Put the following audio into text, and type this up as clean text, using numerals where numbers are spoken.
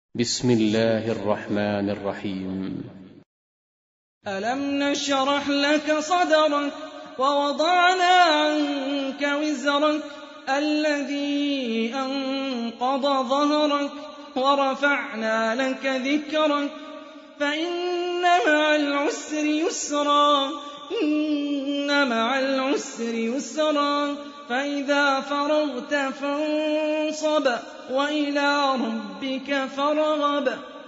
بسم الله الرحمن الرحيم. ألم نشرح لك صدرك ووضعنا عنك وزرك الذي أنقض ظهرك ورفعنا لك ذكرك فإن مع العسر يسرا إن مع العسر يسرا فإذا فرغت فانصب وإلى ربك فارغب